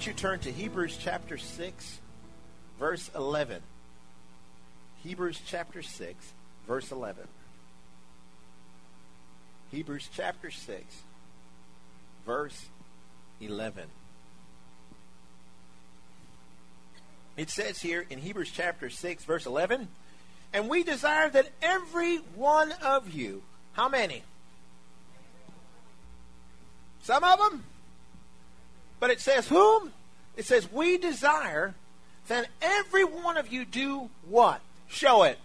don't you turn to Hebrews chapter 6, verse 11. Hebrews chapter 6, verse 11. Hebrews chapter 6, verse 11. It says here in Hebrews chapter 6, verse 11, and we desire that every one of you, how many? Some of them? But it says whom? It says we desire that every one of you do what? Show it.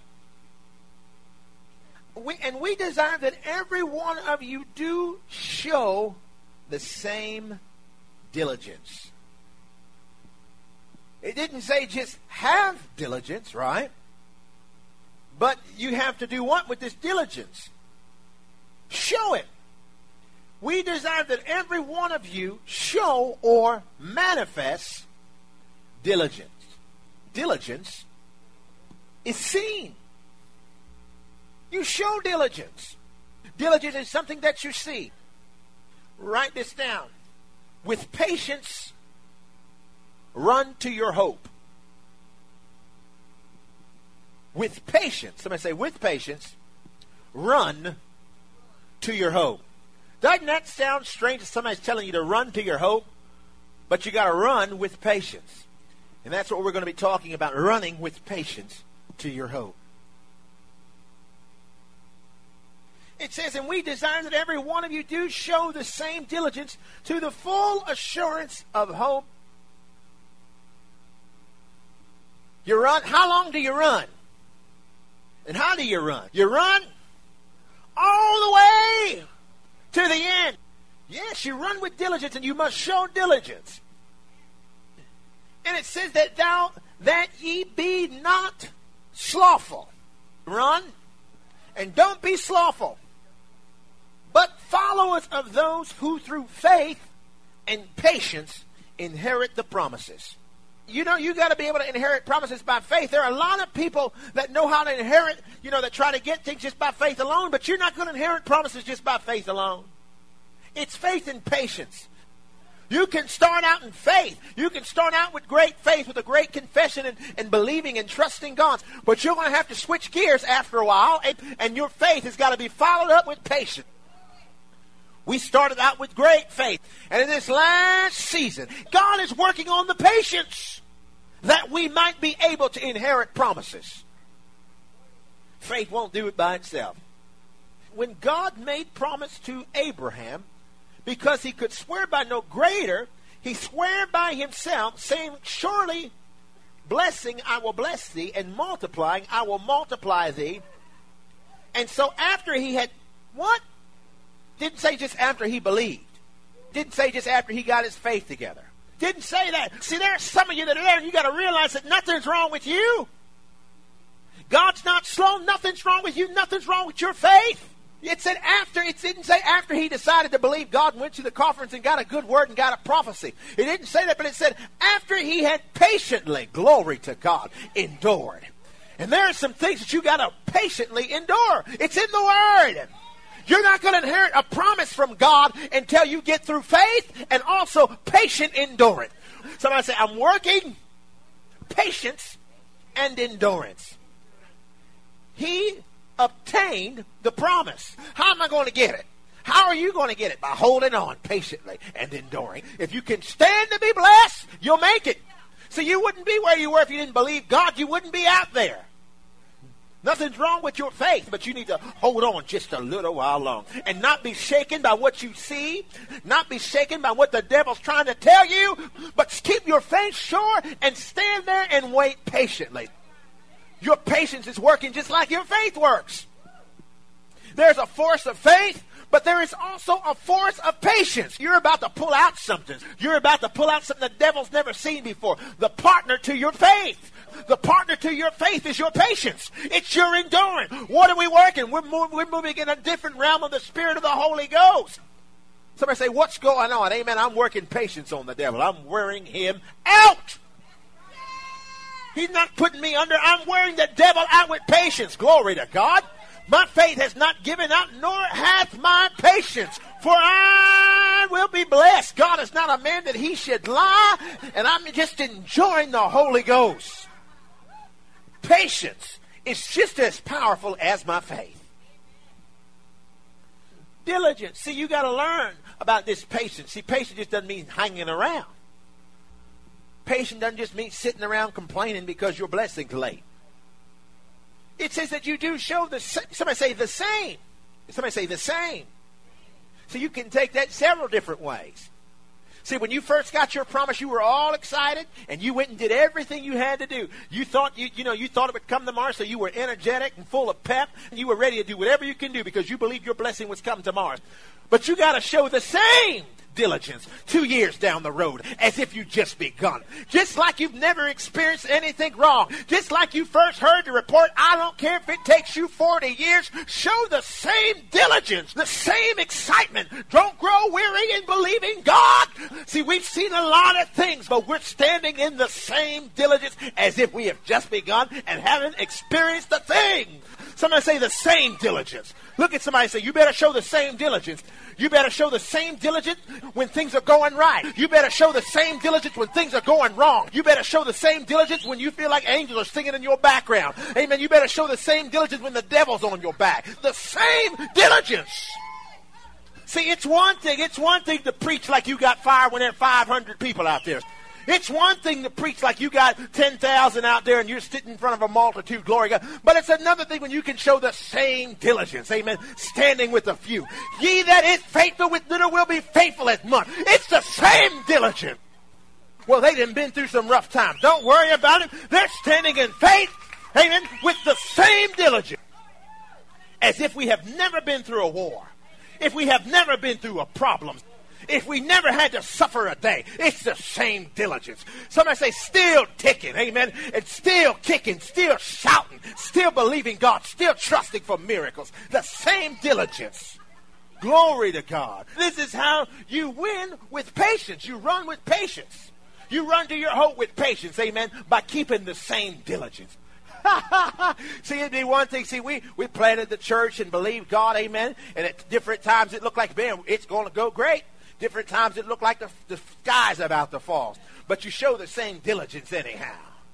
We desire that every one of you do show the same diligence. It didn't say just have diligence, right? But you have to do what with this diligence? Show it. We desire that every one of you show or manifest diligence. Diligence is seen. You show diligence. Diligence is something that you see. Write this down. With patience, run to your hope. With patience, somebody say, with patience, run to your hope. Doesn't that sound strange if somebody's telling you to run to your hope? But you got to run with patience. And that's what we're going to be talking about, running with patience to your hope. It says, and we desire that every one of you do show the same diligence to the full assurance of hope. You run. How long do you run? And how do you run? You run all the way to the end. Yes, you run with diligence, and you must show diligence. And it says that ye be not slothful. Run, and don't be slothful, but followers of those who through faith and patience inherit the promises. You know, you got to be able to inherit promises by faith. There are a lot of people that know how to inherit, that try to get things just by faith alone, but you're not going to inherit promises just by faith alone. It's faith and patience. You can start out in faith. You can start out with great faith, with a great confession and believing and trusting God. But you're going to have to switch gears after a while, and your faith has got to be followed up with patience. We started out with great faith. And in this last season, God is working on the patience that we might be able to inherit promises. Faith won't do it by itself. When God made promise to Abraham, because he could swear by no greater, he swore by himself, saying, surely blessing I will bless thee, and multiplying I will multiply thee. And so after he had, what? Didn't say just after he believed. Didn't say just after he got his faith together. Didn't say that. See, there's some of you that are there, and you got to realize that nothing's wrong with you. God's not slow. Nothing's wrong with you. Nothing's wrong with your faith. It said after. It didn't say after he decided to believe God, went to the conference and got a good word and got a prophecy. It didn't say that, but it said after he had patiently, glory to God, endured. And there are some things that you got to patiently endure. It's in the Word. You're not going to inherit a promise from God until you get through faith and also patient endurance. Somebody say, I'm working patience and endurance. He obtained the promise. How am I going to get it? How are you going to get it? By holding on patiently and enduring. If you can stand to be blessed, you'll make it. So you wouldn't be where you were if you didn't believe God. You wouldn't be out there. Nothing's wrong with your faith, but you need to hold on just a little while longer and not be shaken by what you see, not be shaken by what the devil's trying to tell you, but keep your faith sure and stand there and wait patiently. Your patience is working just like your faith works. There's a force of faith, but there is also a force of patience. You're about to pull out something. You're about to pull out something the devil's never seen before. The partner to your faith. The partner to your faith is your patience. It's your enduring. What are we working? We're moving in a different realm of the Spirit of the Holy Ghost. Somebody say, what's going on? Amen. I'm working patience on the devil. I'm wearing him out. He's not putting me under. I'm wearing the devil out with patience. Glory to God. My faith has not given up, nor hath my patience. For I I will be blessed. God is not a man that he should lie, and I'm just enjoying the Holy Ghost. Patience is just as powerful as my faith. Diligence. See, you got to learn about this patience. See, patience just doesn't mean hanging around. Patience doesn't just mean sitting around complaining because your blessing's late. It says that you do show the same. Somebody say the same. Somebody say the same. So you can take that several different ways. See, when you first got your promise, you were all excited, and you went and did everything you had to do. You thought you thought it would come tomorrow, so you were energetic and full of pep, and you were ready to do whatever you can do because you believed your blessing was coming tomorrow. But you got to show the same diligence 2 years down the road as if you just begun. Just like you've never experienced anything wrong. Just like you first heard the report, I don't care if it takes you 40 years, show the same diligence, the same excitement. Don't grow weary in believing God. See, we've seen a lot of things, but we're standing in the same diligence as if we have just begun and haven't experienced a thing. Somebody say the same diligence. Look at somebody and say, you better show the same diligence. You better show the same diligence when things are going right. You better show the same diligence when things are going wrong. You better show the same diligence when you feel like angels are singing in your background. Amen. You better show the same diligence when the devil's on your back. The same diligence. See, it's one thing to preach like you got fire when there are 500 people out there. It's one thing to preach like you got 10,000 out there and you're sitting in front of a multitude, glory to God. But it's another thing when you can show the same diligence, amen, standing with a few. Ye that is faithful with little will be faithful as much. It's the same diligence. Well, they done been through some rough times. Don't worry about it. They're standing in faith, amen, with the same diligence. As if we have never been through a war. If we have never been through a problem. If we never had to suffer a day, it's the same diligence. Somebody say, still ticking, amen, and still kicking, still shouting, still believing God, still trusting for miracles. The same diligence. Glory to God. This is how you win with patience. You run with patience. You run to your hope with patience, amen, by keeping the same diligence. See, it'd be one thing. See, we planted the church and believed God, amen, and at different times it looked like, man, it's going to go great. Different times it looked like the sky's about to fall. But you show the same diligence anyhow.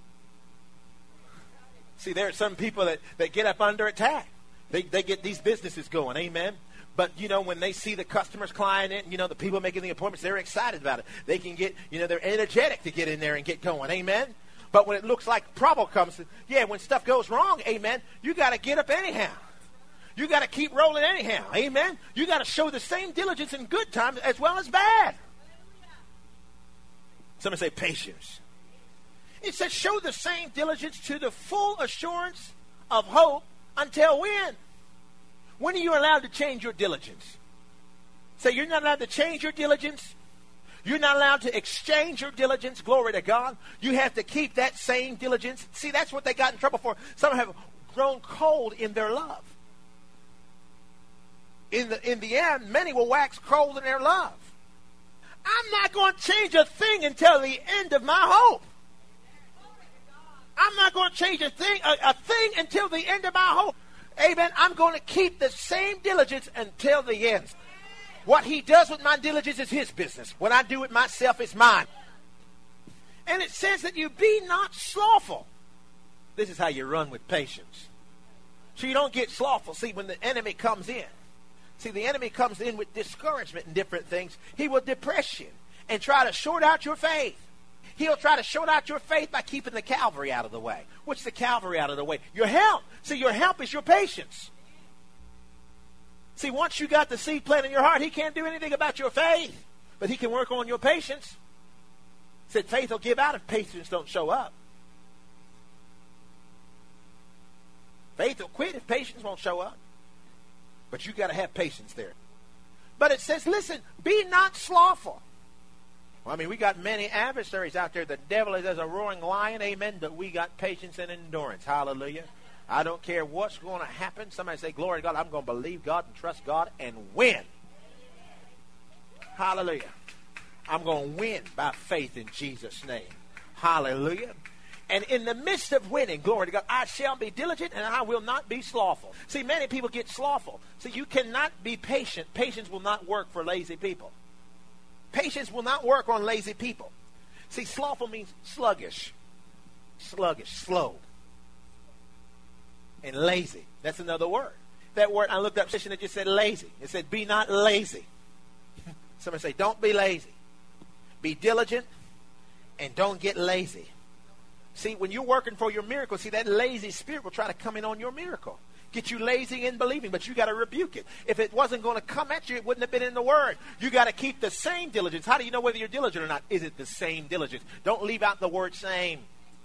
See, there are some people that get up under attack. They get these businesses going, amen. But, when they see the customers climbing in, the people making the appointments, they're excited about it. They can get, they're energetic to get in there and get going, amen. But when it looks like trouble comes, when stuff goes wrong, amen, you got to get up anyhow. You got to keep rolling anyhow. Amen. You got to show the same diligence in good times as well as bad. Somebody say patience. It says show the same diligence to the full assurance of hope until when? When are you allowed to change your diligence? Say you're not allowed to change your diligence. You're not allowed to exchange your diligence. Glory to God. You have to keep that same diligence. See, that's what they got in trouble for. Some have grown cold in their love. In the end, many will wax cold in their love. I'm not going to change a thing until the end of my hope. I'm not going to change a thing until the end of my hope. Amen. I'm going to keep the same diligence until the end. What he does with my diligence is his business. What I do with myself is mine. And it says that you be not slothful. This is how you run with patience. So you don't get slothful. See, when the enemy comes in. See, the enemy comes in with discouragement and different things. He will depress you and try to short out your faith. He'll try to short out your faith by keeping the Calvary out of the way. What's the Calvary out of the way? Your help. See, your help is your patience. See, once you got the seed planted in your heart, he can't do anything about your faith. But he can work on your patience. Said faith will give out if patience don't show up. Faith will quit if patience won't show up. But you got to have patience there. But it says, listen, be not slothful. Well, we got many adversaries out there. The devil is as a roaring lion, amen, but we got patience and endurance. Hallelujah. I don't care what's going to happen. Somebody say, glory to God, I'm going to believe God and trust God and win. Hallelujah. I'm going to win by faith in Jesus' name. Hallelujah. And in the midst of winning, glory to God, I shall be diligent and I will not be slothful. See, many people get slothful. See, you cannot be patient. Patience will not work for lazy people. Patience will not work on lazy people. See, slothful means sluggish. Sluggish, slow. And lazy. That's another word. That word, I looked up, it just said lazy. It said, be not lazy. Somebody say, don't be lazy. Be diligent and don't get lazy. See, when you're working for your miracle, see, that lazy spirit will try to come in on your miracle. Get you lazy in believing, but you got to rebuke it. If it wasn't going to come at you, it wouldn't have been in the Word. You got to keep the same diligence. How do you know whether you're diligent or not? Is it the same diligence? Don't leave out the word same.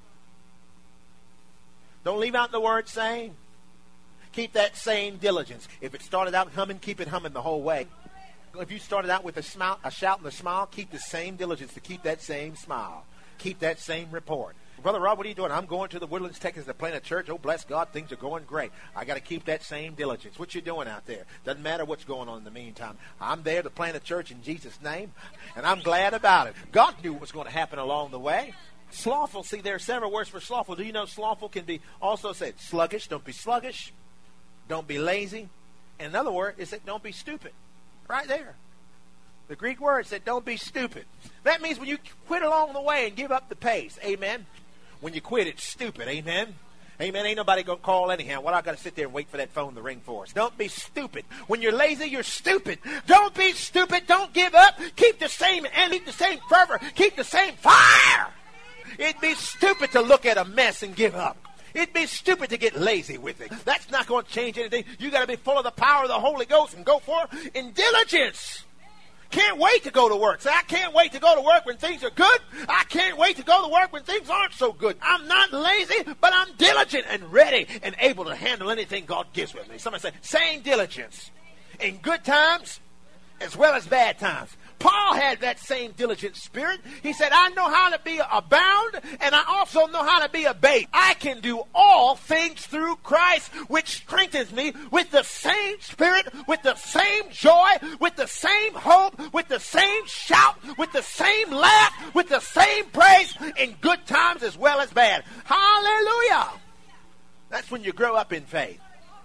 Don't leave out the word same. Keep that same diligence. If it started out humming, keep it humming the whole way. If you started out with a shout and a smile, keep the same diligence to keep that same smile. Keep that same report. Brother Rob, what are you doing? I'm going to the Woodlands, Texas to plant a church. Oh, bless God, things are going great. I got to keep that same diligence. What you doing out there? Doesn't matter what's going on in the meantime. I'm there to plant a church in Jesus' name, and I'm glad about it. God knew what was going to happen along the way. Slothful, see, there are several words for slothful. Do you know slothful can be also said sluggish? Don't be sluggish. Don't be lazy. And another word is that don't be stupid. Right there. The Greek word said don't be stupid. That means when you quit along the way and give up the pace. Amen. When you quit, it's stupid. Amen. Amen. Ain't nobody going to call anyhow. What I got to sit there and wait for that phone to ring for us. Don't be stupid. When you're lazy, you're stupid. Don't be stupid. Don't give up. Keep the same and keep the same fervor. Keep the same fire. It'd be stupid to look at a mess and give up. It'd be stupid to get lazy with it. That's not going to change anything. You got to be full of the power of the Holy Ghost and go for it in diligence. Can't wait to go to work. Say, I can't wait to go to work when things are good. I can't wait to go to work when things aren't so good. I'm not lazy, but I'm diligent and ready and able to handle anything God gives with me. Somebody say, same diligence in good times as well as bad times. Paul had that same diligent spirit. He said, I know how to be abound, and I also know how to be abased. I can do all things through Christ, which strengthens me with the same spirit, with the same joy, with the same hope, with the same shout, with the same laugh, with the same praise in good times as well as bad. Hallelujah. That's when you grow up in faith.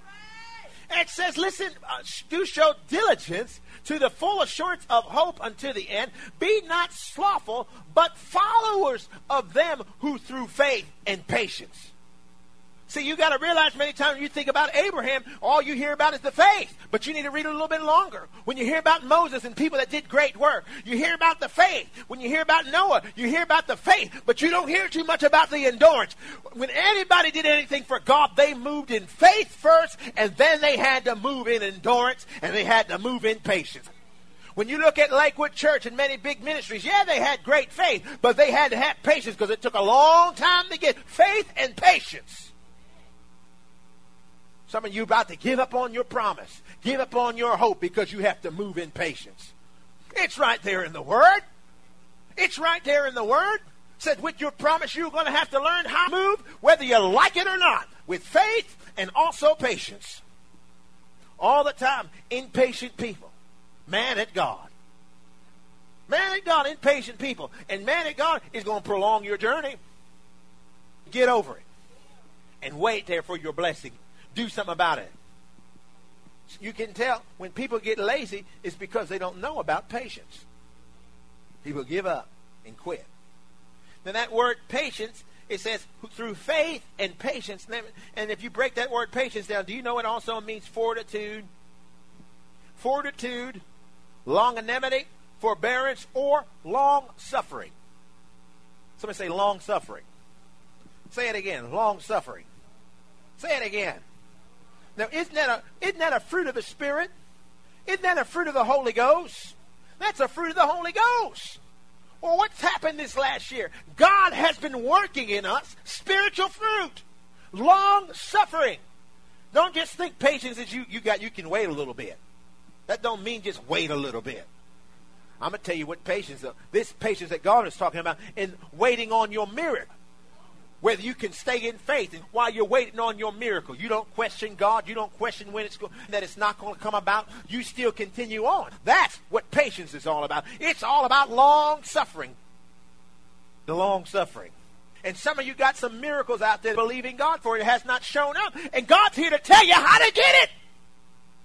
And it says, listen, do show diligence to the full assurance of hope unto the end. Be not slothful, but followers of them who through faith and patience. See, you got to realize many times when you think about Abraham, all you hear about is the faith. But you need to read it a little bit longer. When you hear about Moses and people that did great work, you hear about the faith. When you hear about Noah, you hear about the faith. But you don't hear too much about the endurance. When anybody did anything for God, they moved in faith first, and then they had to move in endurance, and they had to move in patience. When you look at Lakewood Church and many big ministries, yeah, they had great faith, but they had to have patience because it took a long time to get faith and patience. Some of you about to give up on your promise, give up on your hope because you have to move in patience. It's right there in the Word. It's right there in the Word. It said with your promise you're going to have to learn how to move whether you like it or not, with faith and also patience. All the time, impatient people. Mad at God. Mad at God, impatient people. And mad at God is going to prolong your journey. Get over it. And wait there for your blessing. Do something about it. You can tell when people get lazy, it's because they don't know about patience. People give up and quit. Now that word patience, it says through faith and patience. And if you break that word patience down, do you know it also means fortitude? Fortitude, longanimity, forbearance, or long suffering. Somebody say long suffering. Say it again, long suffering. Say it again. Now, isn't that a fruit of the Spirit? Isn't that a fruit of the Holy Ghost? That's a fruit of the Holy Ghost. Well, what's happened this last year? God has been working in us spiritual fruit, long suffering. Don't just think patience is you can wait a little bit. That don't mean just wait a little bit. I'm going to tell you what patience is. This patience that God is talking about in waiting on your miracle. Whether you can stay in faith and while you're waiting on your miracle, you don't question God, you don't question when that it's not going to come about, you still continue on. That's what patience is all about. It's all about long suffering. The long suffering. And some of you got some miracles out there believing God for it. It has not shown up. And God's here to tell you how to get it.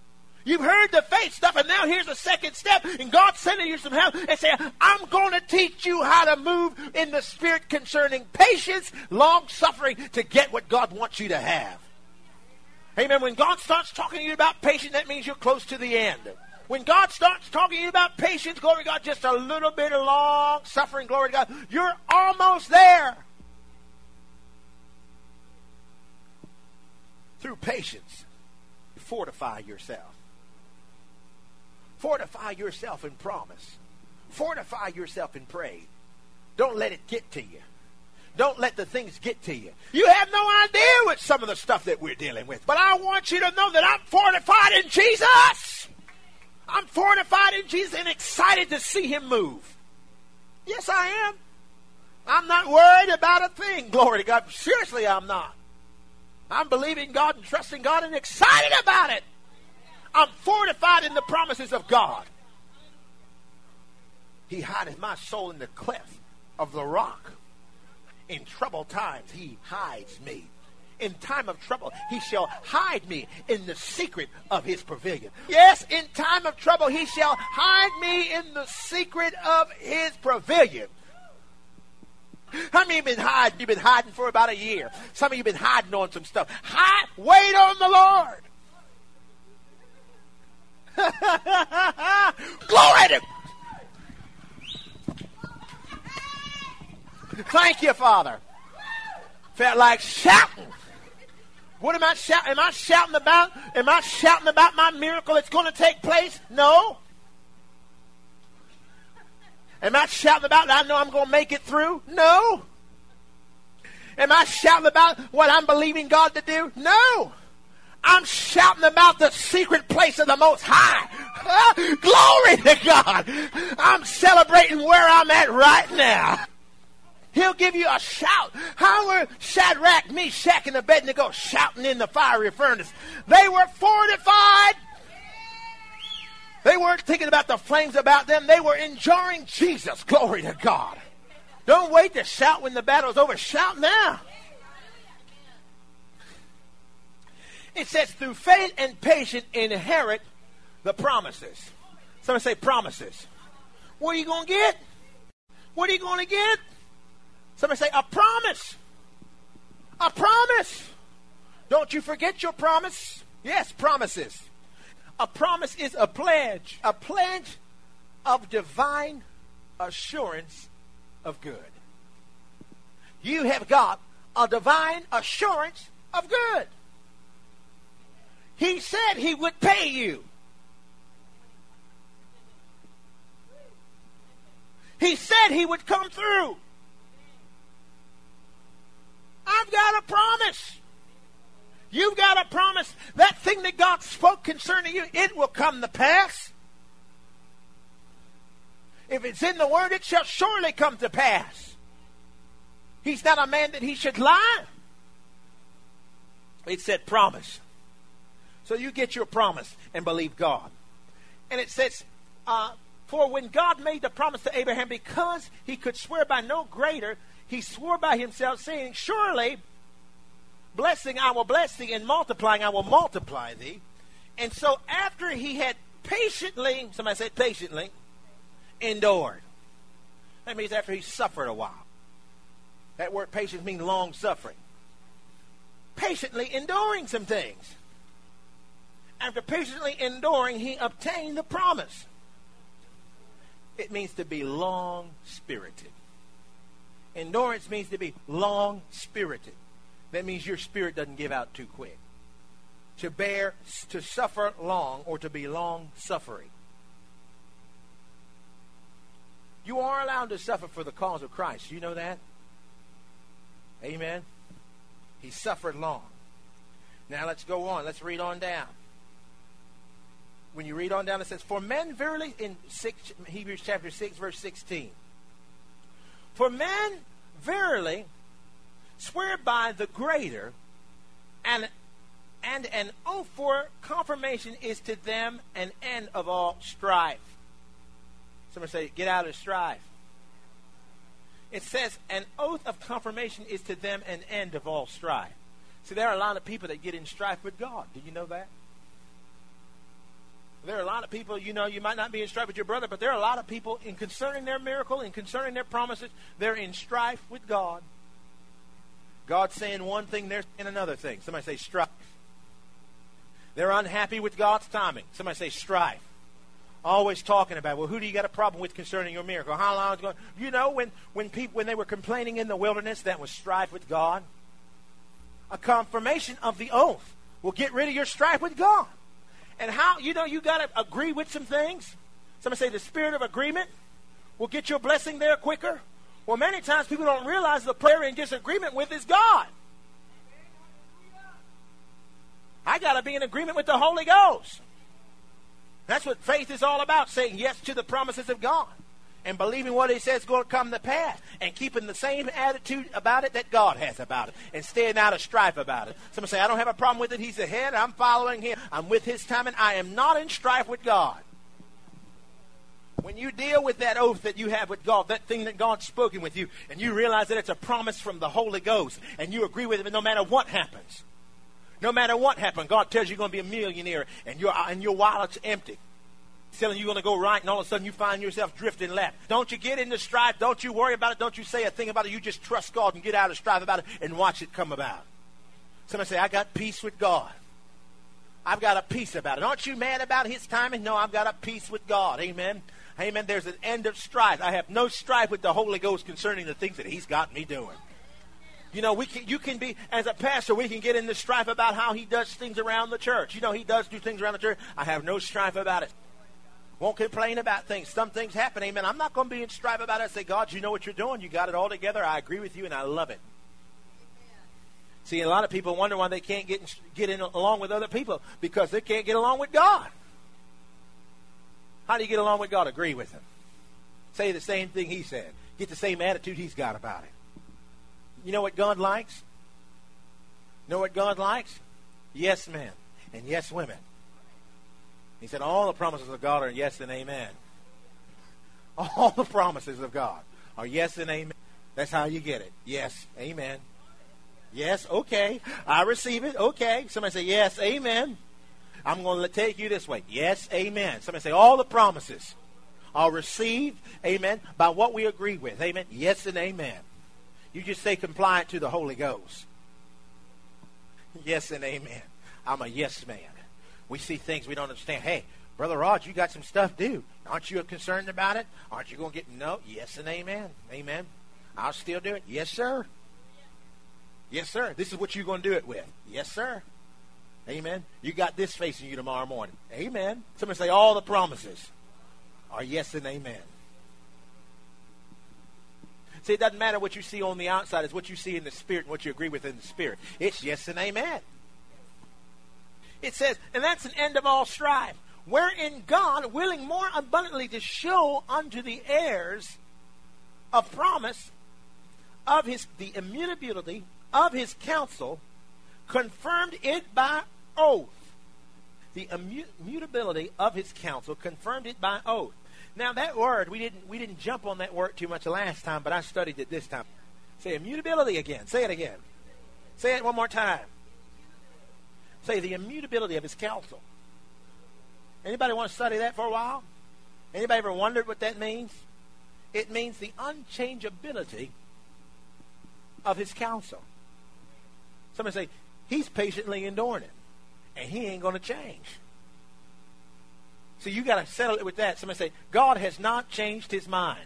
You've heard the faith stuff, and now here's the second step. And God's sending you some help and saying, I'm going to teach you how to move in the Spirit concerning patience, long-suffering, to get what God wants you to have. Amen. When God starts talking to you about patience, that means you're close to the end. When God starts talking to you about patience, glory to God, just a little bit of long-suffering, glory to God, you're almost there. Through patience, you fortify yourself. Fortify yourself in promise. Fortify yourself in praise. Don't let it get to you. Don't let the things get to you. You have no idea what some of the stuff that we're dealing with. But I want you to know that I'm fortified in Jesus. I'm fortified in Jesus and excited to see him move. Yes, I am. I'm not worried about a thing. Glory to God. Seriously, I'm not. I'm believing God and trusting God and excited about it. I'm fortified in the promises of God. He hideth my soul in the cleft of the rock. In troubled times, he hides me. In time of trouble, he shall hide me in the secret of his pavilion. Yes, in time of trouble, he shall hide me in the secret of his pavilion. How many of you been hiding? You've been hiding for about a year. Some of you have been hiding on some stuff. Wait on the Lord. Glory to Thank you, Father. Felt like shouting. What am I shouting? Am I shouting about? Am I shouting about my miracle that's going to take place? No. Am I shouting about I know I'm going to make it through? No. Am I shouting about what I'm believing God to do? No. I'm shouting about the secret place of the Most High. Glory to God. I'm celebrating where I'm at right now. He'll give you a shout. How were Shadrach, Meshach, and Abednego shouting in the fiery furnace? They were fortified. They weren't thinking about the flames about them. They were enjoying Jesus. Glory to God. Don't wait to shout when the battle's over. Shout now. It says, through faith and patience inherit the promises. Somebody say promises. What are you going to get? What are you going to get? Somebody say, a promise. A promise. Don't you forget your promise. Yes, promises. A promise is a pledge of divine assurance of good. You have got a divine assurance of good. He said he would pay you. He said he would come through. I've got a promise. You've got a promise. That thing that God spoke concerning you, it will come to pass. If it's in the Word, it shall surely come to pass. He's not a man that he should lie. It said promise. So you get your promise and believe God. And it says, for when God made the promise to Abraham, because he could swear by no greater, he swore by himself, saying, surely, blessing I will bless thee, and multiplying I will multiply thee. And so after he had patiently, somebody said patiently, endured. That means after he suffered a while. That word patience means long suffering. Patiently enduring some things. After patiently enduring, he obtained the promise. It means to be long-spirited. Endurance means to be long-spirited. That means your spirit doesn't give out too quick. To suffer long, or to be long-suffering. You are allowed to suffer for the cause of Christ. You know that? Amen. He suffered long. Now let's go on. Let's read on down. When you read on down, it says, for men verily, in Hebrews chapter 6, verse 16. For men verily swear by the greater, and an oath for confirmation is to them an end of all strife. Somebody say, get out of strife. It says, an oath of confirmation is to them an end of all strife. See, there are a lot of people that get in strife with God. Do you know that? There are a lot of people, you might not be in strife with your brother, but there are a lot of people in concerning their miracle, in concerning their promises, they're in strife with God. God's saying one thing, they're saying another thing. Somebody say strife. They're unhappy with God's timing. Somebody say strife. Always talking about, well, who do you got a problem with concerning your miracle? How long is it going? When they were complaining in the wilderness, that was strife with God. A confirmation of the oath will get rid of your strife with God. And how, you got to agree with some things. Somebody say the spirit of agreement will get your blessing there quicker. Well, many times people don't realize the prayer in disagreement with is God. I got to be in agreement with the Holy Ghost. That's what faith is all about, saying yes to the promises of God and believing what He says is going to come to pass and keeping the same attitude about it that God has about it and staying out of strife about it. Somebody say, I don't have a problem with it. He's ahead. I'm following Him. I'm with His timing. I am not in strife with God. When you deal with that oath that you have with God, that thing that God's spoken with you, and you realize that it's a promise from the Holy Ghost, and you agree with it no matter what happens. No matter what happens, God tells you you're going to be a millionaire, and your wallet's empty. He's telling you you're going to go right, and all of a sudden you find yourself drifting left. Don't you get into strife. Don't you worry about it. Don't you say a thing about it. You just trust God and get out of strife about it and watch it come about. Somebody say, I got peace with God. I've got a peace about it. Aren't you mad about His timing? No, I've got a peace with God. Amen. Amen. There's an end of strife. I have no strife with the Holy Ghost concerning the things that He's got me doing. You can be, as a pastor, we can get into strife about how He does things around the church. He does do things around the church. I have no strife about it. Won't complain about things. Some things happen, amen. I'm not going to be in strife about it. I say, God, you know what you're doing. You got it all together. I agree with you, and I love it. Amen. See, a lot of people wonder why they can't get in along with other people, because they can't get along with God. How do you get along with God? Agree with Him. Say the same thing He said. Get the same attitude He's got about it. You know what God likes? Know what God likes? Yes men and yes women. He said all the promises of God are yes and amen. All the promises of God are yes and amen. That's how you get it. Yes, amen. Yes, okay. I receive it. Okay. Somebody say yes, amen. I'm going to take you this way. Yes, amen. Somebody say all the promises are received, amen, by what we agree with. Amen. Yes and amen. You just say compliant to the Holy Ghost. Yes and amen. I'm a yes man. We see things we don't understand. Hey, Brother Rod, you got some stuff due. Aren't you concerned about it? Aren't you going to get no? Yes and amen. Amen. I'll still do it. Yes, sir. Yes, sir. This is what you're going to do it with. Yes, sir. Amen. You got this facing you tomorrow morning. Amen. Somebody say all the promises are yes and amen. See, it doesn't matter what you see on the outside. It's what you see in the Spirit and what you agree with in the Spirit. It's yes and amen. It says, and that's an end of all strife, wherein God, willing more abundantly to show unto the heirs of promise of the immutability of His counsel, confirmed it by oath. The immutability of His counsel, confirmed it by oath. Now that word, we didn't jump on that word too much last time, but I studied it this time. Say immutability again. Say it again. Say it one more time. Say the immutability of His counsel. Anybody want to study that for a while? Anybody ever wondered what that means? It means the unchangeability of His counsel. Somebody say, He's patiently enduring it, and He ain't going to change. So you got to settle it with that. Somebody say, God has not changed His mind.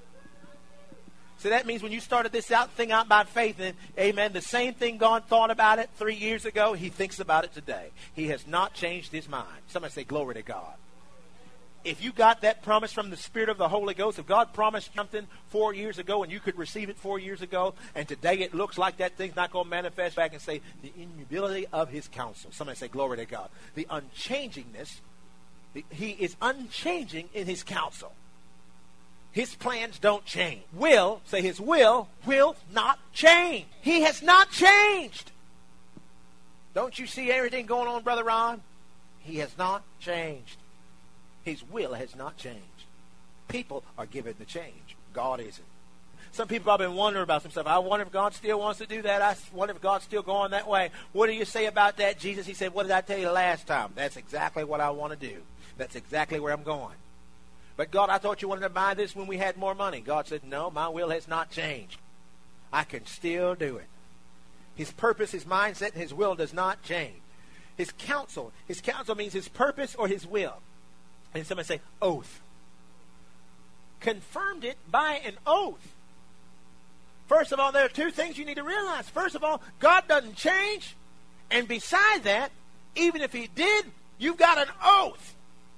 So that means when you started this thing out by faith, and amen, the same thing God thought about it 3 years ago, He thinks about it today. He has not changed His mind. Somebody say, glory to God. If you got that promise from the Spirit of the Holy Ghost, if God promised something 4 years ago and you could receive it 4 years ago, and today it looks like that thing's not going to manifest back, and say, the immutability of His counsel. Somebody say, glory to God. The unchangingness, He is unchanging in His counsel. His plans don't change. His will not change. He has not changed. Don't you see everything going on, Brother Ron? He has not changed. His will has not changed. People are given the change. God isn't. Some people have been wondering about some stuff. I wonder if God still wants to do that. I wonder if God's still going that way. What do you say about that, Jesus? He said, what did I tell you last time? That's exactly what I want to do. That's exactly where I'm going. But God, I thought you wanted to buy this when we had more money. God said, no, my will has not changed. I can still do it. His purpose, his mindset, and his will does not change. His counsel means his purpose or his will. And somebody say, oath. Confirmed it by an oath. First of all, there are two things you need to realize. First of all, God doesn't change. And beside that, even if he did, you've got an oath.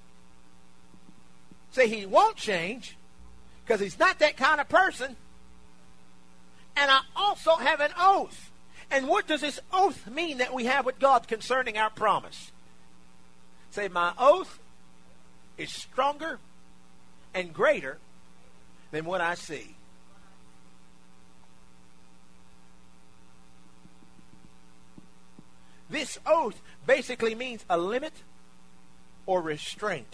Say he won't change because he's not that kind of person. And I also have an oath. And what does this oath mean that we have with God concerning our promise? Say, my oath is stronger and greater than what I see. This oath basically means a limit or restraint.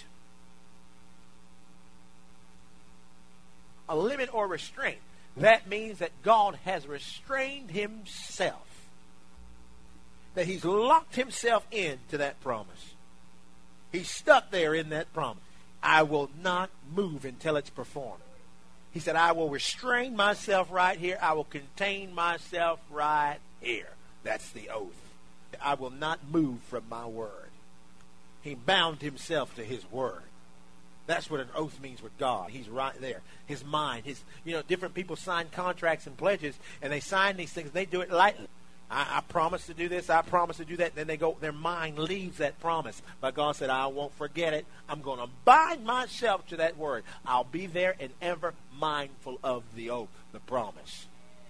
A limit or restraint. That means that God has restrained himself. That he's locked himself into that promise. He's stuck there in that promise. I will not move until it's performed. He said, I will restrain myself right here. I will contain myself right here. That's the oath. I will not move from my word. He bound himself to his word. That's what an oath means with God. He's right there. His mind, different people sign contracts and pledges, and they sign these things. They do it lightly. I promise to do this. I promise to do that. Then their mind leaves that promise. But God said, I won't forget it. I'm going to bind myself to that word. I'll be there and ever mindful of the oath, the promise.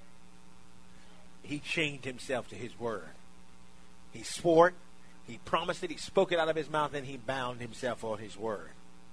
He chained himself to his word. He swore it. He promised it. He spoke it out of his mouth, and he bound himself on his word.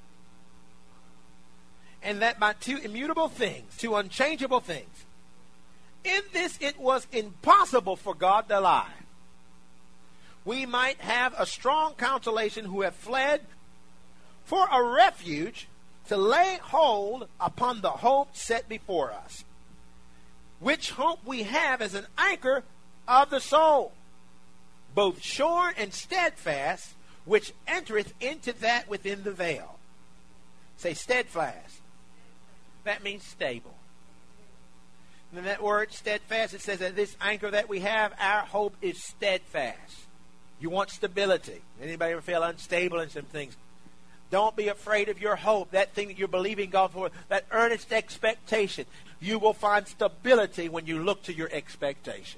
And that by two immutable things, two unchangeable things. In this it was impossible for God to lie. We might have a strong consolation who have fled for a refuge to lay hold upon the hope set before us, which hope we have as an anchor of the soul, both sure and steadfast, which entereth into that within the veil. Say steadfast. That means stable. And that word steadfast, it says that this anchor that we have, our hope is steadfast. You want stability. Anybody ever feel unstable in some things? Don't be afraid of your hope, that thing that you're believing God for, that earnest expectation. You will find stability when you look to your expectation.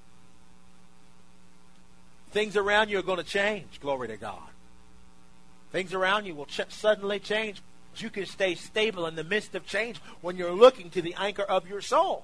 Things around you are going to change, glory to God. Things around you will suddenly change. You can stay stable in the midst of change when you're looking to the anchor of your soul.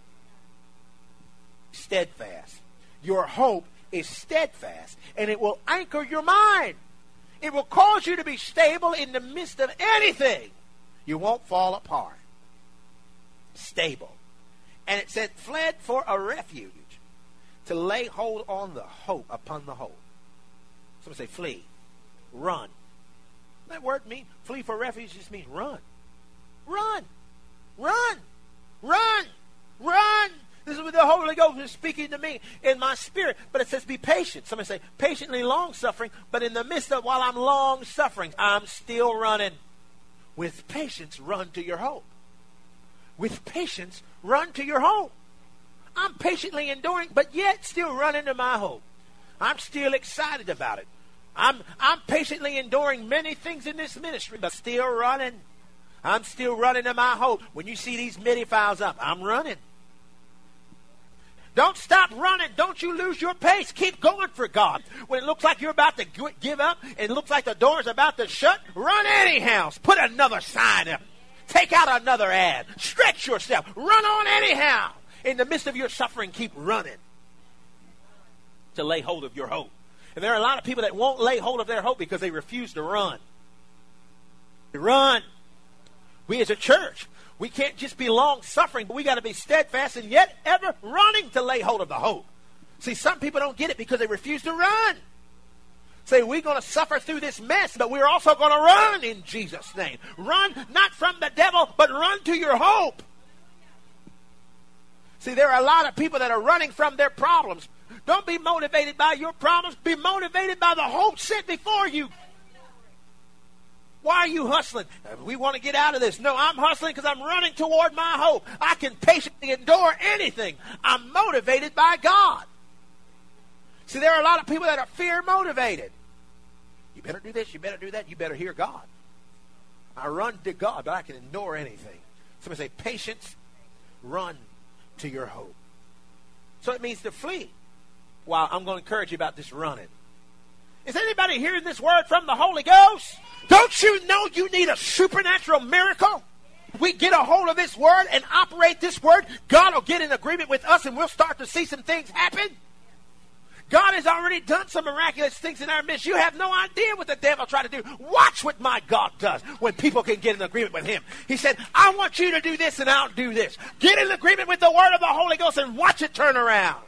Steadfast. Your hope is steadfast, and it will anchor your mind. It will cause you to be stable in the midst of anything. You won't fall apart. Stable. And it said, fled for a refuge, to lay hold on the hope, upon the hope. Somebody say, flee. Run. That word means, flee for refuge just means run. Run. Run. Run. Run. This is what the Holy Ghost is speaking to me in my spirit. But it says be patient. Somebody say, patiently long-suffering. But in the midst of, while I'm long-suffering, I'm still running. With patience, run to your hope. With patience, run to your hope. I'm patiently enduring, but yet still running to my hope. I'm still excited about it. I'm patiently enduring many things in this ministry, but still running. I'm still running to my hope. When you see these MIDI files up, I'm running. Don't stop running. Don't you lose your pace. Keep going for God. When it looks like you're about to give up and it looks like the door's about to shut, run anyhow. Put another sign up. Take out another ad. Stretch yourself. Run on anyhow. In the midst of your suffering, keep running to lay hold of your hope. And there are a lot of people that won't lay hold of their hope because they refuse to run. Run. We as a church, we can't just be long-suffering, but we got to be steadfast and yet ever running to lay hold of the hope. See, some people don't get it because they refuse to run. Say, we're going to suffer through this mess, but we're also going to run in Jesus' name. Run not from the devil, but run to your hope. See, there are a lot of people that are running from their problems. Don't be motivated by your problems. Be motivated by the hope set before you. Why are you hustling? We want to get out of this. No, I'm hustling because I'm running toward my hope. I can patiently endure anything. I'm motivated by God. See, there are a lot of people that are fear motivated. You better do this, you better do that, you better hear God. I run to God, but I can endure anything. Somebody say, patience, run to your hope. So it means to flee. Well, I'm going to encourage you about this running. Is anybody hearing this word from the Holy Ghost? Don't you know you need a supernatural miracle? We get a hold of this word and operate this word, God will get in agreement with us and we'll start to see some things happen. God has already done some miraculous things in our midst. You have no idea what the devil tried to do. Watch what my God does when people can get in agreement with him. He said, I want you to do this and I'll do this. Get in agreement with the word of the Holy Ghost and watch it turn around.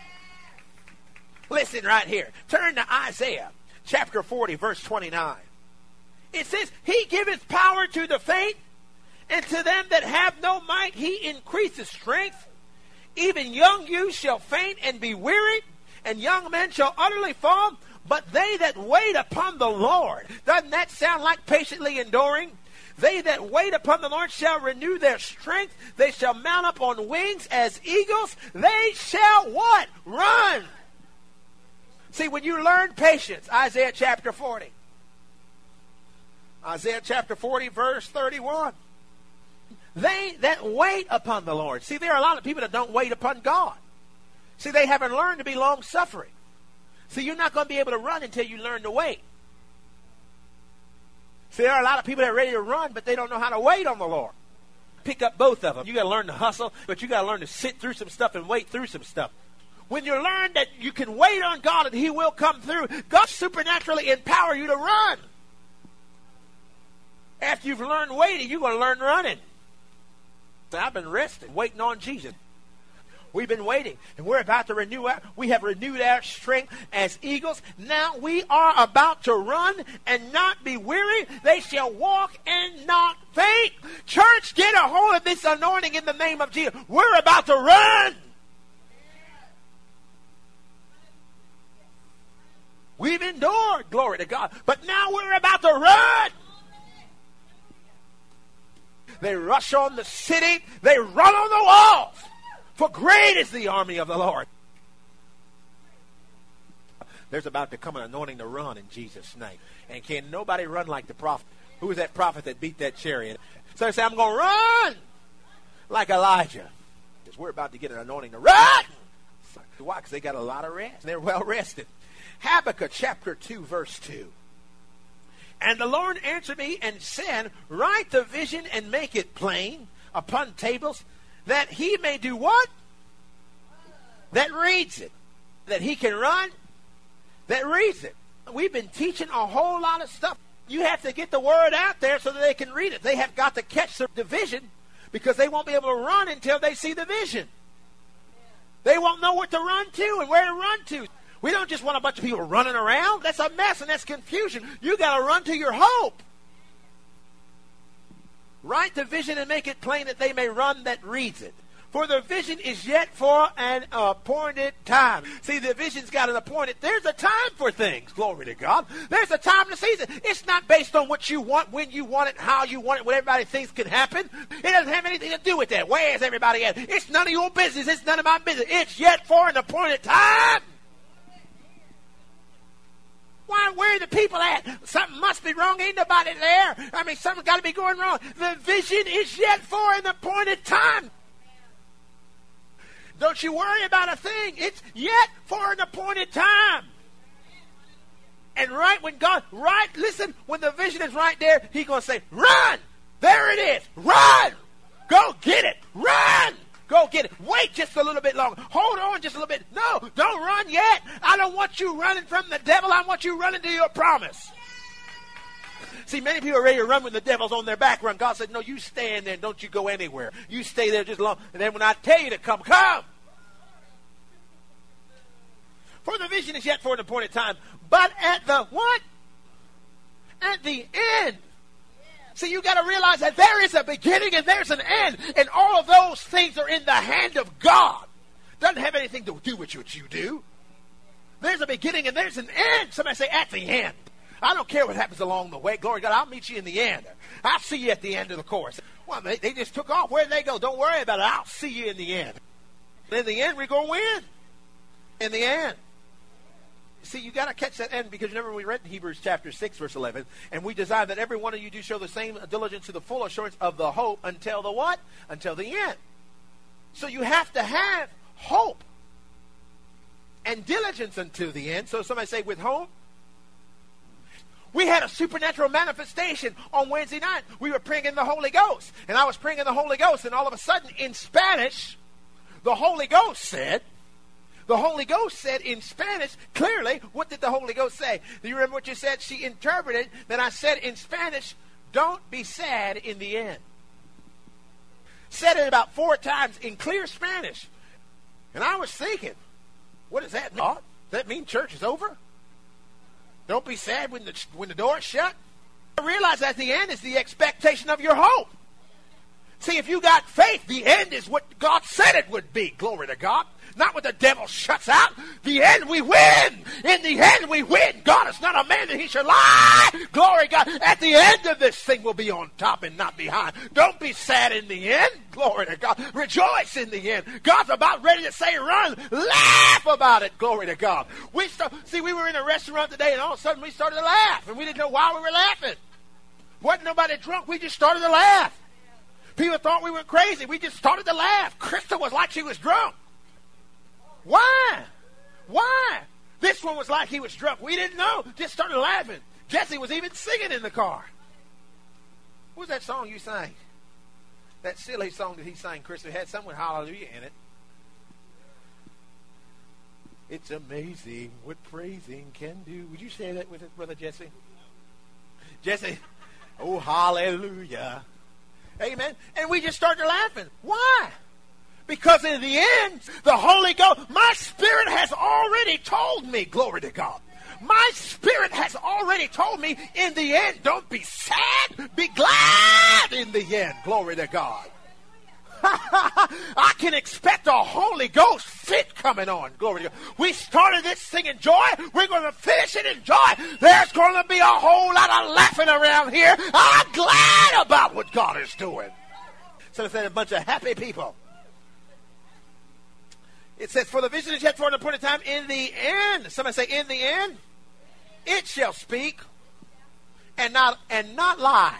Listen right here. Turn to Isaiah chapter 40, verse 29. It says, he giveth power to the faint, and to them that have no might he increaseth strength. Even young youths shall faint and be wearied, and young men shall utterly fall. But they that wait upon the Lord. Doesn't that sound like patiently enduring? They that wait upon the Lord shall renew their strength. They shall mount up on wings as eagles. They shall what? Run. See, when you learn patience, Isaiah chapter 40. Isaiah chapter 40, verse 31. They that wait upon the Lord. See, there are a lot of people that don't wait upon God. See, they haven't learned to be long-suffering. See, you're not going to be able to run until you learn to wait. See, there are a lot of people that are ready to run, but they don't know how to wait on the Lord. Pick up both of them. You got to learn to hustle, but you got to learn to sit through some stuff and wait through some stuff. When you learn that you can wait on God and he will come through, God supernaturally empower you to run. After you've learned waiting, you're going to learn running. So I've been resting, waiting on Jesus. We've been waiting, and we're about to we have renewed our strength as eagles. Now we are about to run and not be weary. They shall walk and not faint. Church, get a hold of this anointing in the name of Jesus. We're about to run. We've endured, glory to God, but now we're about to run. They rush on the city. They run on the walls. For great is the army of the Lord. There's about to come an anointing to run in Jesus' name. And can nobody run like the prophet? Who was that prophet that beat that chariot? So they say, I'm going to run like Elijah. Because we're about to get an anointing to run. Why? Because they got a lot of rest. They're well rested. Habakkuk chapter 2, verse 2. And the Lord answered me and said, write the vision and make it plain upon tables, that he may do what? That reads it. That he can run, that reads it. We've been teaching a whole lot of stuff. You have to get the word out there so that they can read it. They have got to catch the vision, because they won't be able to run until they see the vision. They won't know what to run to and where to run to. We don't just want a bunch of people running around. That's a mess and that's confusion. You got to run to your hope. Write the vision and make it plain, that they may run that reads it. For the vision is yet for an appointed time. See, the vision's got an appointed. There's a time for things. Glory to God. There's a time to season. It's not based on what you want, when you want it, how you want it, what everybody thinks can happen. It doesn't have anything to do with that. Where is everybody at? It's none of your business. It's none of my business. It's yet for an appointed time. Why, where are the people at? Something must be wrong. Ain't nobody there. I mean, something's got to be going wrong. The vision is yet for an appointed time. Don't you worry about a thing. It's yet for an appointed time. And right when God, listen, when the vision is right there, he's going to say, run. There it is. Run. Go get it. Run. Go get it. Wait just a little bit longer. Hold on just a little bit. No, don't run yet. I don't want you running from the devil. I want you running to your promise. See, many people are ready to run when the devil's on their back run. God said, no, you stand there and don't you go anywhere. You stay there just long. And then when I tell you to come, come. For the vision is yet for an appointed time. But at the what? At the end. See, you got to realize that there is a beginning and there's an end, and all of those things are in the hand of God. Doesn't have anything to do with what you do. There's a beginning and there's an end. Somebody say, at the end. I don't care what happens along the way. Glory to God, I'll meet you in the end. I'll see you at the end of the course. Well, they just took off. Where did they go? Don't worry about it. I'll see you in the end. In the end, we're going to win. In the end. See, you got to catch that end, because remember we read in Hebrews chapter 6, verse 11, and we desire that every one of you do show the same diligence to the full assurance of the hope until the what? Until the end. So you have to have hope and diligence until the end. So somebody say, with hope. We had a supernatural manifestation on Wednesday night. We were praying in the Holy Ghost, and I was praying in the Holy Ghost, and all of a sudden in Spanish, the Holy Ghost said in Spanish, clearly, what did the Holy Ghost say? Do you remember what you said? She interpreted that I said in Spanish, don't be sad in the end. Said it about 4 times in clear Spanish. And I was thinking, what does that mean? Does that mean church is over? Don't be sad when the door is shut? I realize at the end is the expectation of your hope. See, if you got faith, the end is what God said it would be. Glory to God. Not what the devil shuts out. The end, we win. In the end, we win. God is not a man that he should lie. Glory to God. At the end of this thing, we'll be on top and not behind. Don't be sad in the end. Glory to God. Rejoice in the end. God's about ready to say run. Laugh about it. Glory to God. We were in a restaurant today, and all of a sudden we started to laugh. And we didn't know why we were laughing. Wasn't nobody drunk. We just started to laugh. People thought we were crazy. We just started to laugh. Krista was like she was drunk. Why? This one was like he was drunk. We didn't know. Just started laughing. Jesse was even singing in the car. What was that song you sang? That silly song that he sang, Krista, had something with hallelujah in it. It's amazing what praising can do. Would you say that with it, Brother Jesse? Jesse, oh, hallelujah. Amen. And we just started laughing. Why? Because in the end, the Holy Ghost, my spirit has already told me, glory to God. My spirit has already told me in the end, don't be sad, be glad in the end, glory to God. I can expect a Holy Ghost fit coming on. Glory to God. We started this thing in joy. We're going to finish it in joy. There's going to be a whole lot of laughing around here. I'm glad about what God is doing. So it's a bunch of happy people. It says, for the vision is yet for an appointed time. In the end, somebody say, in the end, it shall speak and not lie.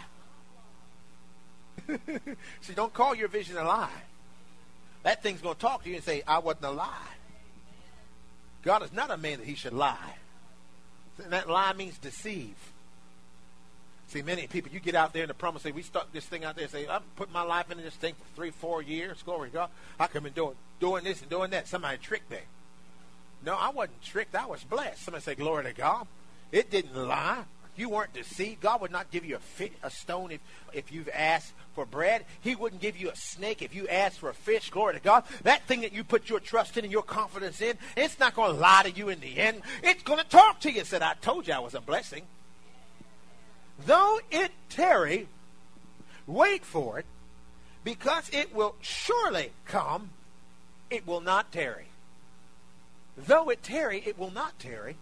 See, don't call your vision a lie. That thing's going to talk to you and say, I wasn't a lie. God is not a man that he should lie. And that lie means deceive. See, many people, you get out there in the promise, say, we start this thing out there and say, I'm putting my life into this thing for 3-4 years. Glory to God. I come and doing this and doing that. Somebody tricked me. No, I wasn't tricked. I was blessed. Somebody say, glory to God. It didn't lie. You weren't deceived. God would not give you a stone if you've asked for bread. He wouldn't give you a snake if you asked for a fish. Glory to God. That thing that you put your trust in and your confidence in, it's not going to lie to you in the end. It's going to talk to you. It said, I told you I was a blessing. Though it tarry, wait for it, because it will surely come, it will not tarry. Though it tarry, it will not tarry.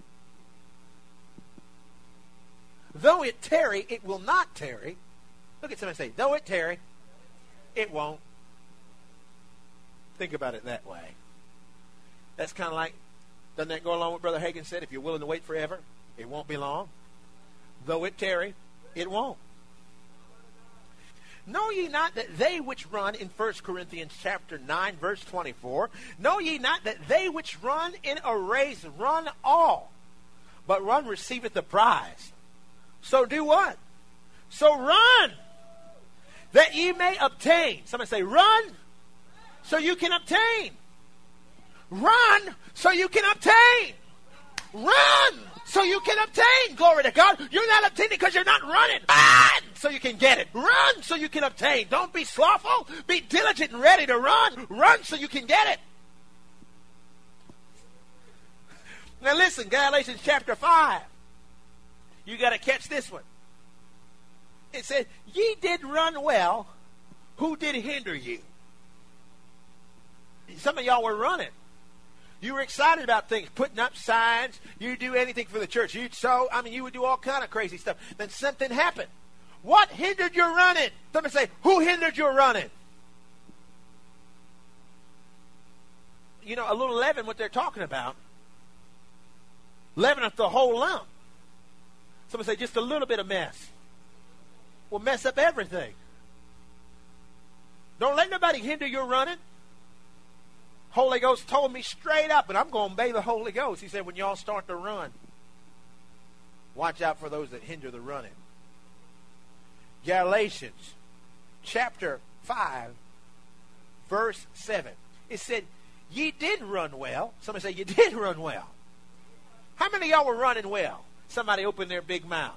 Though it tarry, it will not tarry. Look at somebody say, though it tarry, it won't. Think about it that way. That's kind of like, doesn't that go along with Brother Hagin said, if you're willing to wait forever, it won't be long. Though it tarry, it won't. Know ye not that they which run, in 1 Corinthians chapter 9, verse 24, know ye not that they which run in a race run all, but one receiveth the prize. So do what? So run, that ye may obtain. Somebody say, run, so you can obtain. Run, so you can obtain. Run, so you can obtain. Glory to God. You're not obtaining because you're not running. Run, so you can get it. Run, so you can obtain. Don't be slothful. Be diligent and ready to run. Run, so you can get it. Now listen, Galatians chapter 5. You got to catch this one. It said, ye did run well. Who did hinder you? Some of y'all were running. You were excited about things, putting up signs. You do anything for the church. You would do all kind of crazy stuff. Then something happened. What hindered your running? Somebody say, who hindered your running? You know, a little leaven, what they're talking about, leaveneth the whole lump. Somebody say, just a little bit of mess will mess up everything. Don't let nobody hinder your running. Holy Ghost told me straight up, and I'm going to obey the Holy Ghost. He said, when y'all start to run, watch out for those that hinder the running. Galatians chapter 5, verse 7. It said, ye did run well. Somebody say, you did run well. How many of y'all were running well? Somebody opened their big mouth.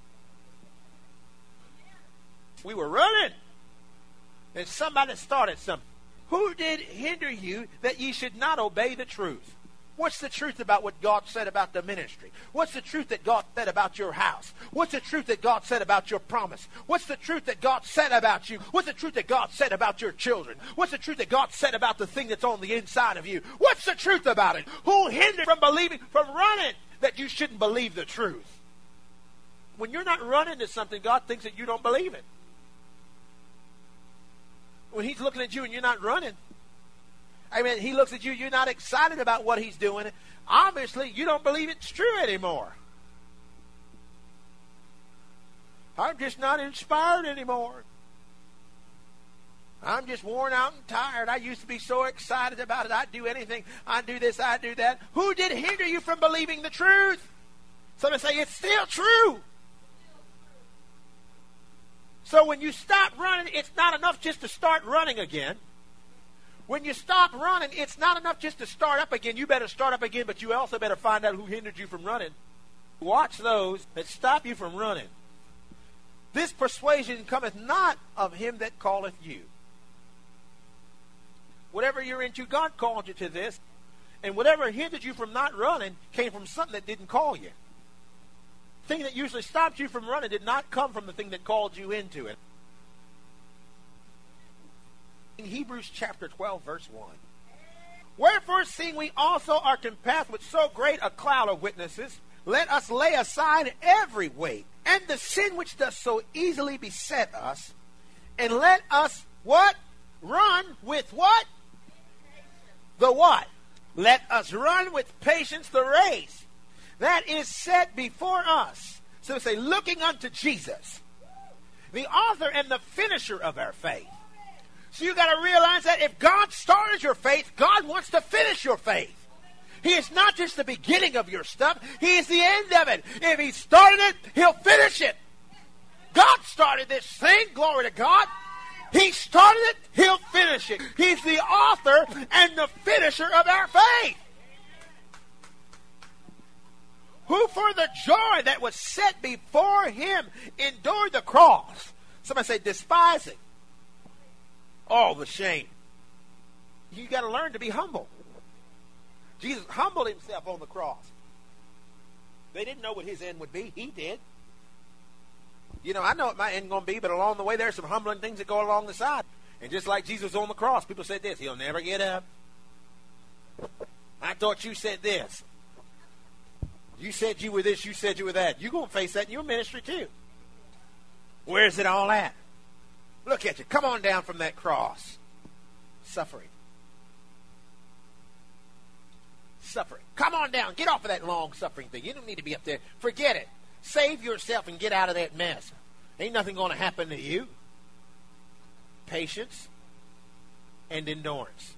We were running. And somebody started something. Who did hinder you that ye should not obey the truth? What's the truth about what God said about the ministry? What's the truth that God said about your house? What's the truth that God said about your promise? What's the truth that God said about you? What's the truth that God said about your children? What's the truth that God said about the thing that's on the inside of you? What's the truth about it? Who hindered from believing, from running, that you shouldn't believe the truth? When you're not running to something, God thinks that you don't believe it. When he's looking at you and you're not running, I mean, he looks at you, you're not excited about what he's doing. Obviously, you don't believe it's true anymore. I'm just not inspired anymore. I'm just worn out and tired. I used to be so excited about it. I'd do anything. I'd do this, I'd do that. Who did hinder you from believing the truth? Somebody say, it's still true. So when you stop running, it's not enough just to start running again. When you stop running, it's not enough just to start up again. You better start up again, but you also better find out who hindered you from running. Watch those that stop you from running. This persuasion cometh not of him that calleth you. Whatever you're into, God called you to this. And whatever hindered you from not running came from something that didn't call you. The thing that usually stopped you from running did not come from the thing that called you into it. In Hebrews chapter 12, verse 1. Wherefore, seeing we also are compassed with so great a cloud of witnesses, let us lay aside every weight, and the sin which does so easily beset us, and let us, what? Run with what? The what? Let us run with patience the race that is set before us. So say, looking unto Jesus, the author and the finisher of our faith. So you got to realize that if God started your faith, God wants to finish your faith. He is not just the beginning of your stuff. He is the end of it. If he started it, he'll finish it. God started this thing. Glory to God. He started it. He'll finish it. He's the author and the finisher of our faith. Who for the joy that was set before him endured the cross. Somebody say despising. Oh, the shame. You got to learn to be humble. Jesus humbled himself on the cross. They didn't know what his end would be. He did. You know, I know what my end going to be, but along the way there's some humbling things that go along the side. And just like Jesus on the cross, people said this, he'll never get up. I thought you said this. You said you were this, you said you were that. You're going to face that in your ministry too. Where's it all at? Look at you. Come on down from that cross. Suffering. Suffering. Come on down. Get off of that long suffering thing. You don't need to be up there. Forget it. Save yourself and get out of that mess. Ain't nothing going to happen to you. Patience and endurance.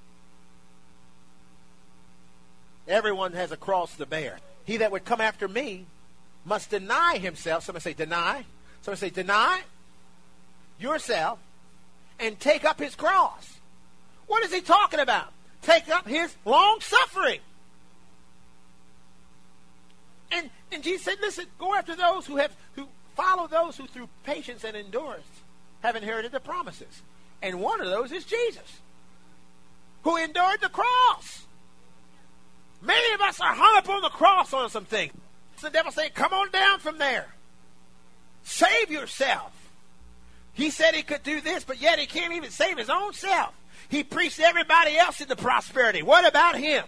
Everyone has a cross to bear. He that would come after me must deny himself. Somebody say deny. Somebody say deny yourself and take up his cross. What is he talking about? Take up his long suffering. And Jesus said, listen, go after those who follow those who through patience and endurance have inherited the promises. And one of those is Jesus, who endured the cross. Many of us are hung up on the cross on some things. The devil saying, come on down from there. Save yourself. He said he could do this, but yet he can't even save his own self. He preached everybody else into prosperity. What about him?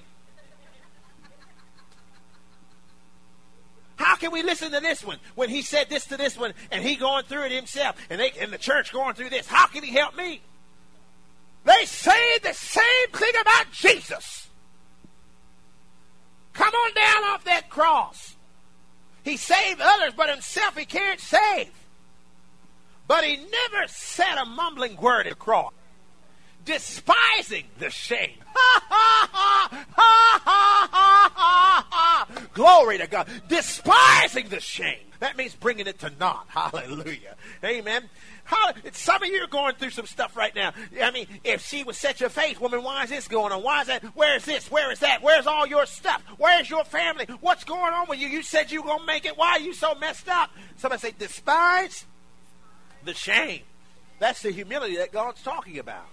How can we listen to this one when he said this to this one and he going through it himself and the church going through this? How can he help me? They say the same thing about Jesus. Come on down off that cross. He saved others, but himself he can't save. But he never said a mumbling word at the cross. Despising the shame. Glory to God. Despising the shame. That means bringing it to naught. Hallelujah. Amen. Some of you are going through some stuff right now. I mean, if she would set your face, woman, why is this going on? Why is that? Where is this? Where is that? Where's all your stuff? Where's your family? What's going on with you? You said you were going to make it. Why are you so messed up? Somebody say, despise the shame. That's the humility that God's talking about.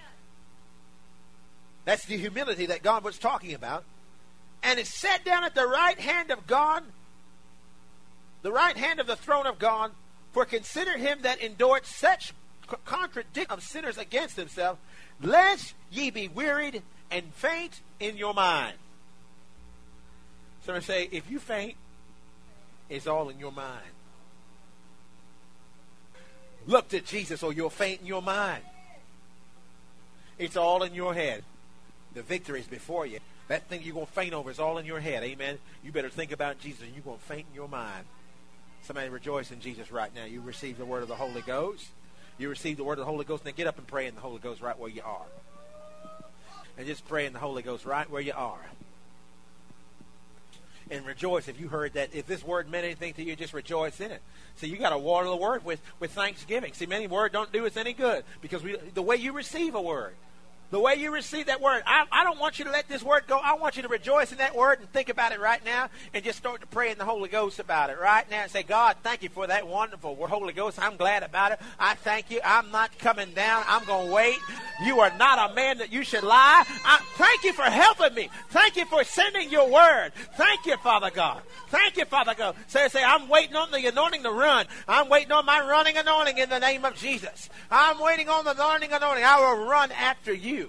That's the humility that God was talking about. And it's set down at the right hand of God, the right hand of the throne of God. For consider him that endured such contradiction of sinners against himself, lest ye be wearied and faint in your mind. Somebody say, if you faint, it's all in your mind. Look to Jesus or you'll faint in your mind. It's all in your head. The victory is before you. That thing you're going to faint over is all in your head. Amen. You better think about Jesus and you're going to faint in your mind. Somebody rejoice in Jesus right now. You receive the word of the Holy Ghost. You receive the word of the Holy Ghost. Now get up and pray in the Holy Ghost right where you are. And just pray in the Holy Ghost right where you are. And rejoice if you heard that. If this word meant anything to you, just rejoice in it. So you got to water the word with thanksgiving. See, many words don't do us any good because the way you receive a word, the way you receive that word, I don't want you to let this word go. I want you to rejoice in that word and think about it right now and just start to pray in the Holy Ghost about it right now and say, God, thank you for that wonderful word, Holy Ghost. I'm glad about it. I thank you. I'm not coming down. I'm going to wait. You are not a man that you should lie. Thank you for helping me. Thank you for sending your word. Thank you, Father God. Thank you, Father God. Say, I'm waiting on the anointing to run. I'm waiting on my running anointing in the name of Jesus. I'm waiting on the running anointing. I will run after you.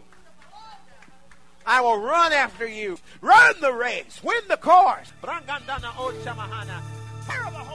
I will run after you. Run the race. Win the course. Terrible